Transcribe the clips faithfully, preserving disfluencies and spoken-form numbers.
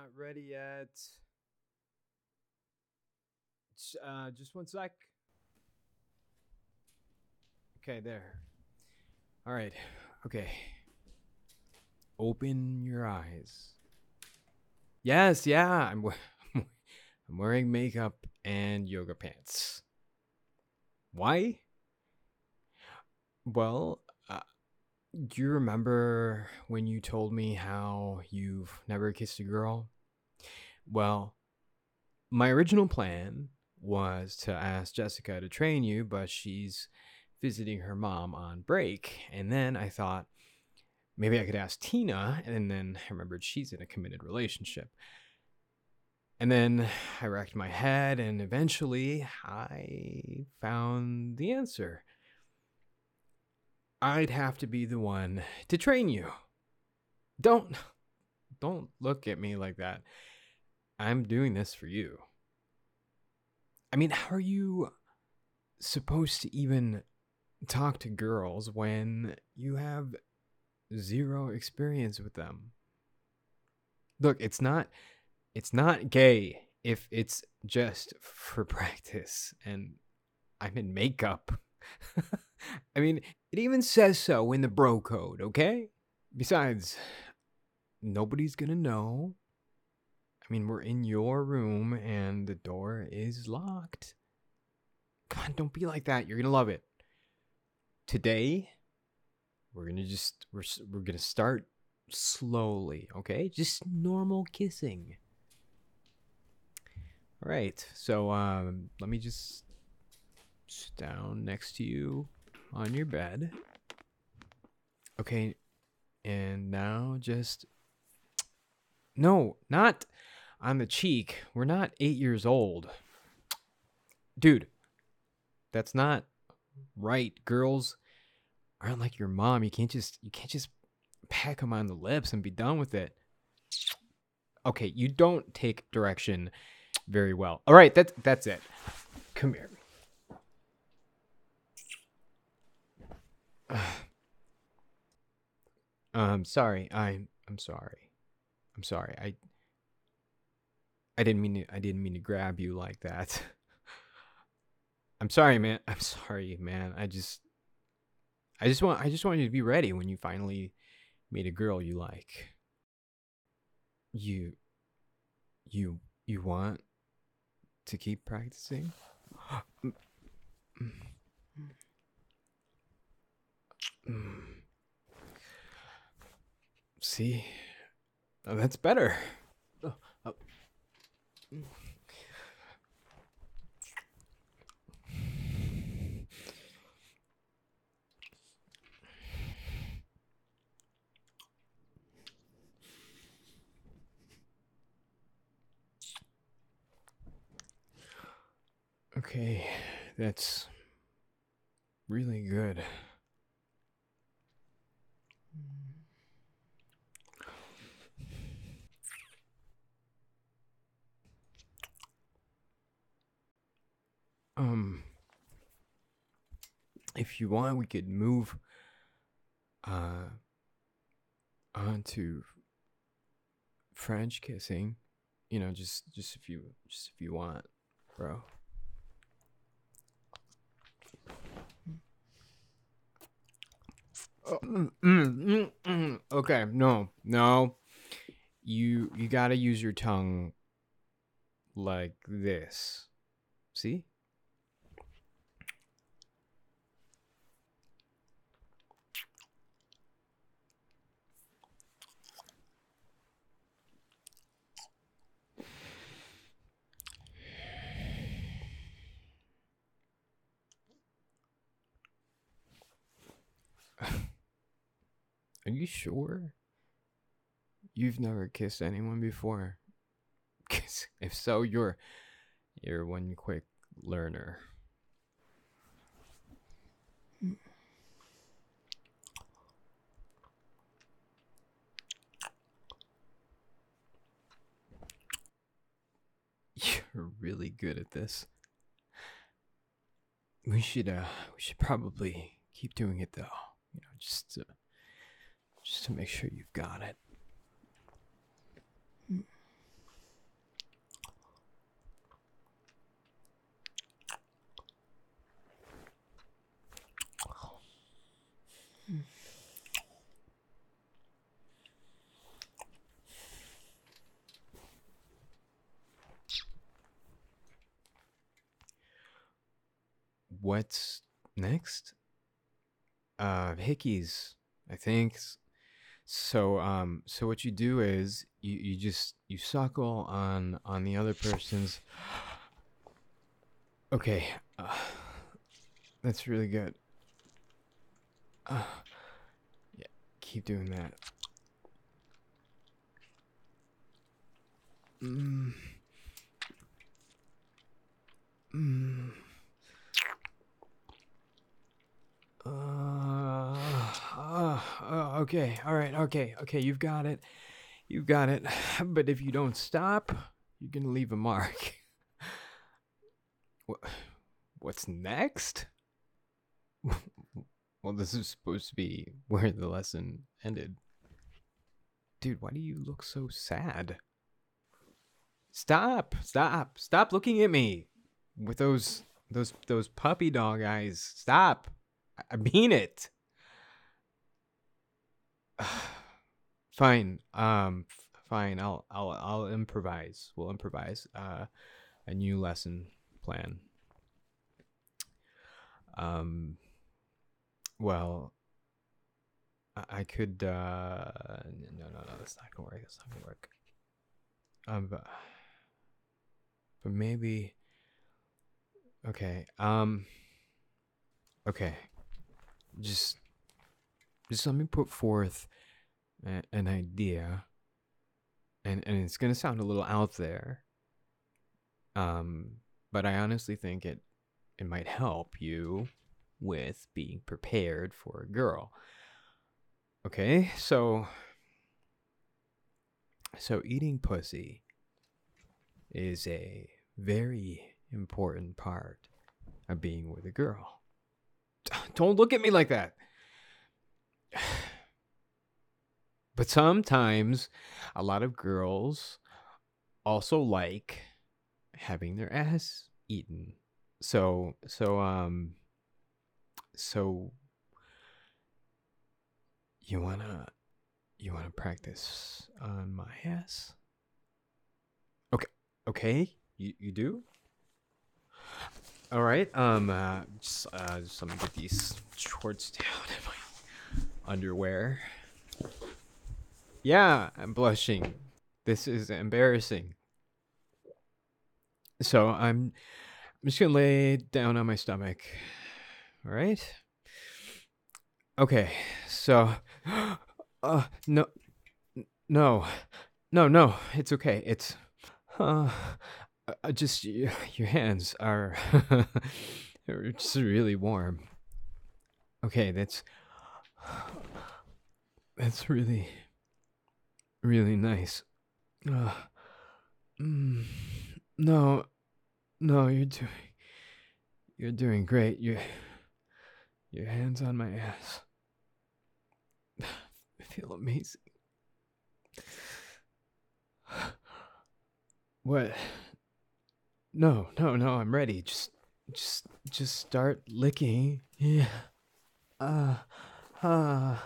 not ready yet. Uh, just one sec. Okay, there. All right. Okay. Open your eyes. Yes, yeah. I'm I'm wearing makeup and yoga pants. Why? Well, uh, do you remember when you told me how you've never kissed a girl? Well, my original plan was to ask Jessica to train you, but she's visiting her mom on break. And then I thought maybe I could ask Tina, and then I remembered she's in a committed relationship. And then I racked my head, and eventually I found the answer. I'd have to be the one to train you. Don't don't look at me like that. I'm doing this for you. I mean, how are you supposed to even talk to girls when you have zero experience with them? Look, it's not it's not gay if it's just for practice and I'm in makeup. I mean, it even says so in the bro code, okay? Besides, nobody's gonna know. I mean, we're in your room and the door is locked. Come on, don't be like that. You're gonna love it. Today, we're gonna just we're we're gonna start slowly, okay? Just normal kissing. All right. So, um, let me just sit down next to you on your bed. Okay, and now just no, not on the cheek. We're not eight years old, dude. That's not right. Girls aren't like your mom. You can't just you can't just peck them on the lips and be done with it. Okay, you don't take direction very well. All right, that's that's it. Come here. um, sorry. I'm I'm sorry. I'm sorry. I I didn't mean to I didn't mean to grab you like that. I'm sorry, man. I'm sorry, man. I just I just want I just want you to be ready when you finally meet a girl you like. You you you want to keep practicing? See? Oh, that's better. Oh, oh. Okay, that's really good. Um, if you want, we could move uh on to French kissing. You know, just just if you just if you want, bro. Oh, mm, mm, mm, mm. Okay, no, no. You you gotta use your tongue like this. See? Are you sure? You've never kissed anyone before? 'Cause if so, you're you're one quick learner. You're really good at this. We should uh we should probably keep doing it though. You know, just to, just to make sure you've got it. what's next? Uh, hickeys, I think. S- So, um, so what you do is you, you just you suckle on on the other person's. Okay, uh, that's really good. Uh, yeah, keep doing that. Mm, mm, uh, uh, uh, okay, all right, okay, okay, you've got it. You've got it. But if you don't stop, you're gonna leave a mark. Wha- What's next? Well, this is supposed to be where the lesson ended. Dude, why do you look so sad? Stop! Stop! Stop looking at me with those those those puppy dog eyes. Stop! I, I mean it. Fine. Um f- fine. I'll I'll I'll improvise. We'll improvise uh a new lesson plan. Um well, I, I could uh no no no that's not gonna work. That's not gonna work. Um but, but maybe okay. Um okay. Just just let me put forth a, an idea, and and it's going to sound a little out there. Um but I honestly think it it might help you with being prepared for a girl. Okay? So so eating pussy is a very important part of being with a girl. Don't look at me like that. But sometimes a lot of girls also like having their ass eaten. So so um so you wanna you wanna practice on my ass? Okay, okay, you you do. All right. Um, uh, just uh, just let me get these shorts down in my underwear. Yeah, I'm blushing. This is embarrassing. So I'm I'm just gonna lay down on my stomach. All right. Okay. So, uh, no, no, no, no. It's okay. It's uh, uh just y- your hands are are just really warm. Okay, that's that's really really nice. Uh, mm, no, no, you're doing you're doing great. Your your hands on my ass. I feel amazing. What? No, no, no. I'm ready. Just just just start licking. Yeah. Uh. Uh.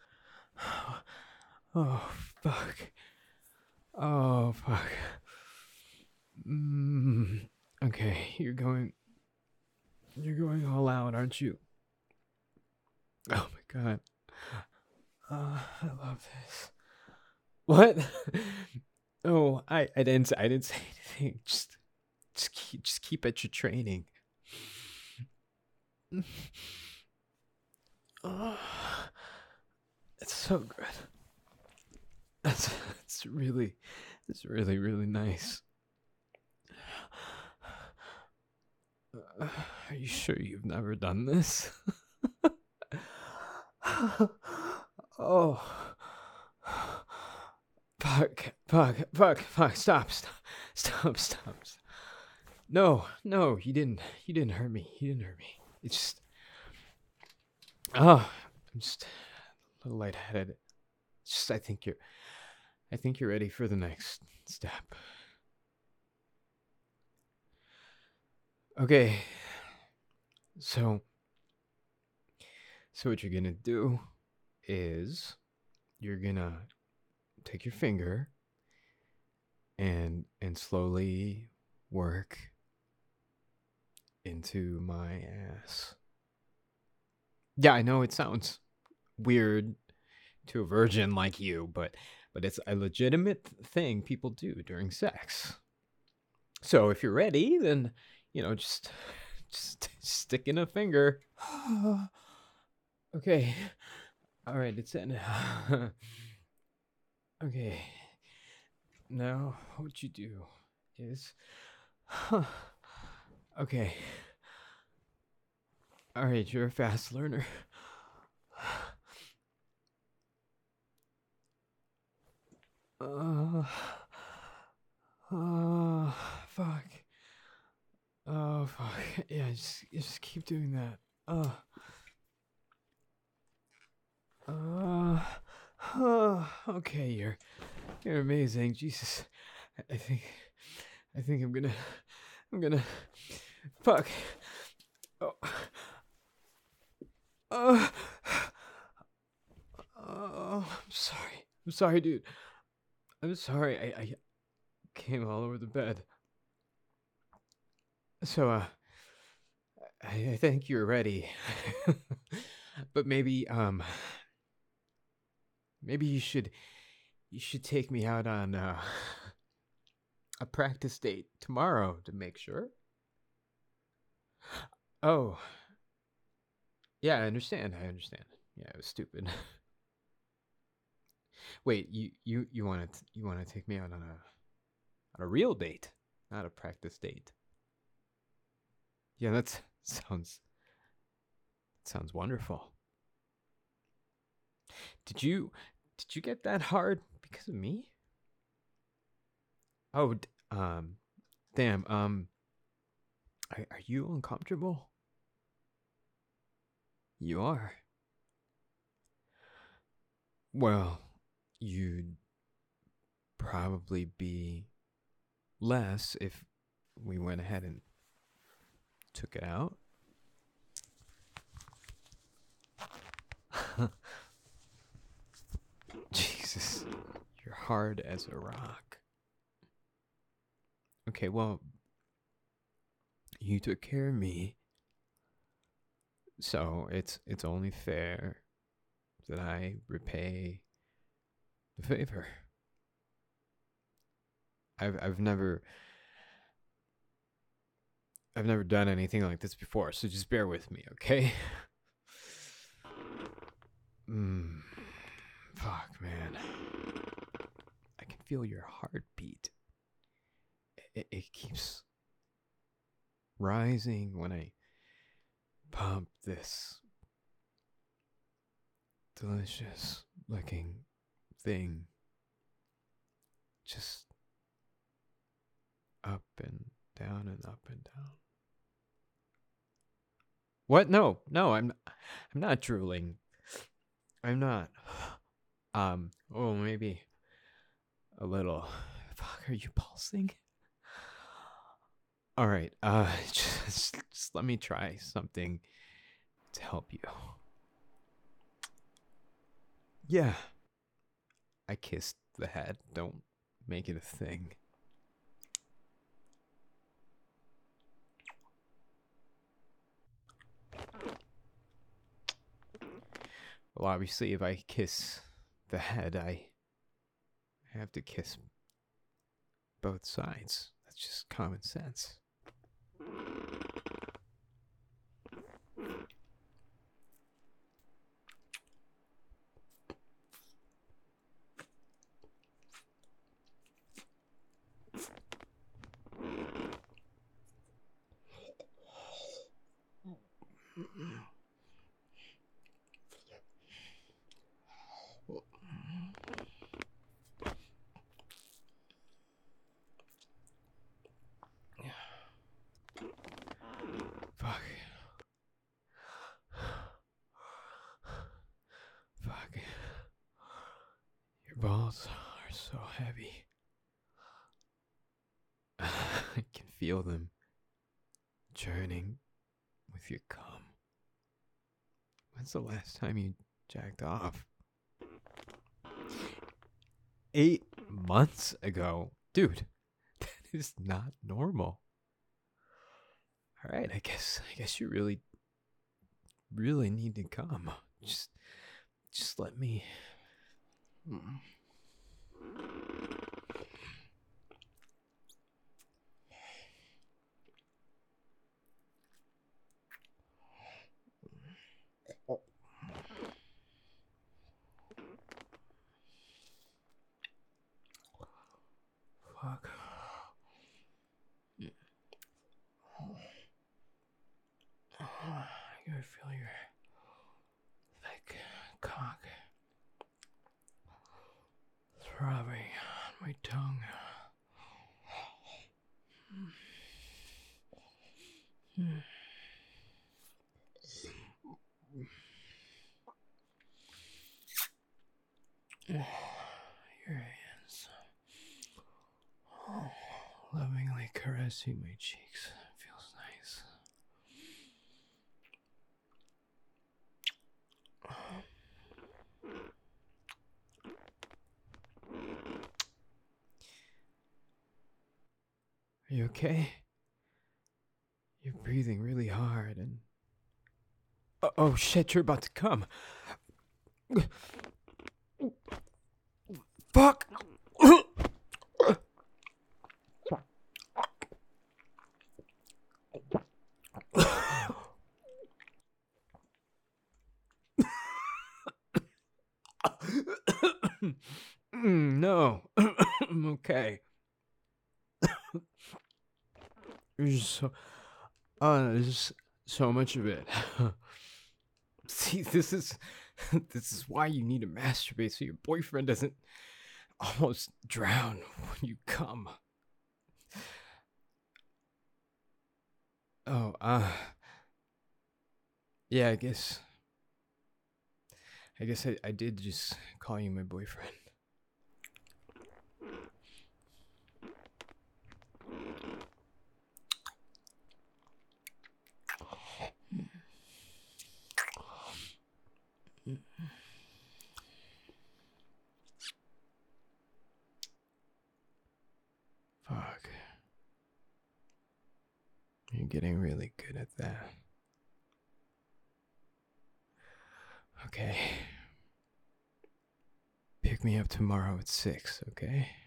Oh fuck. Oh fuck. Mm. Okay, you're going. You're going all out, aren't you? Oh my god. Uh, I love this. What? Oh, I, I didn't I didn't say anything. Just just keep just keep at your training. Oh, it's so good. That's that's really it's really really nice. Uh, are you sure you've never done this? Oh. Fuck, fuck, fuck, fuck. Stop, stop, stop, stop. No, no, you didn't. You didn't hurt me. You didn't hurt me. It's just, oh, I'm just a little lightheaded. It's just, I think you're, I think you're ready for the next step. Okay, so, so what you're gonna do is you're gonna take your finger and and slowly work into my ass. Yeah, I know it sounds weird to a virgin like you, but but it's a legitimate thing people do during sex. So if you're ready, then you know, just just stick in a finger. Okay. All right, it's in. Okay. Now what you do is okay. All right, you're a fast learner. Uh, uh, fuck. Oh, fuck. Yeah, just, just keep doing that. Uh, uh, uh, okay, you're, you're amazing. Jesus. I, I think, I think I'm gonna, I'm gonna, fuck. Oh. Uh, oh, I'm sorry. I'm sorry, dude. I'm sorry. I, I came all over the bed. So, uh, I, I think you're ready. But maybe, um, maybe you should, you should take me out on, uh, a practice date tomorrow to make sure. Oh, yeah, I understand. I understand. Yeah, it was stupid. Wait, you, you, you want to, you want to take me out on a, on a real date, not a practice date? Yeah, that sounds, that sounds wonderful. Did you did you get that hard because of me? Oh, d- um, damn. Um, are, are you uncomfortable? You are. Well, you'd probably be less if we went ahead and took it out. Jesus, you're hard as a rock. Okay, well, you took care of me, so it's it's only fair that I repay the favor. I've I've never I've never done anything like this before, so just bear with me, okay? Hmm. Fuck, man. I can feel your heartbeat. It, it keeps rising when I pump this delicious looking thing just up and down and up and down. What? No, no, I'm I'm not drooling. I'm not. Um, oh, maybe a little. Fuck, are you pulsing? All right, uh, just, just let me try something to help you. Yeah, I kissed the head. Don't make it a thing. Well, obviously, if I kiss the head, I have to kiss both sides. That's just common sense. Fuck. Fuck. Your balls are so heavy. I can feel them churning with your cum. When's the last time you jacked off? Eight months ago? Dude, that is not normal. All right, I guess I guess you really really need to come. Just just let me. Hmm. Fuck. I can feel your thick cock throbbing on my tongue. Your hands lovingly caressing my cheeks feels nice. Are you okay? You're breathing really hard and. Oh, oh shit, you're about to come. Fuck! Mm, no. I'm okay. There's so, uh, there's so much of it. See, this is this is why you need to masturbate so your boyfriend doesn't almost drown when you come. Oh, uh, yeah, I guess, I guess I, I did just call you my boyfriend. Fuck. You're getting really good at that. Okay. Pick me up tomorrow at six, okay?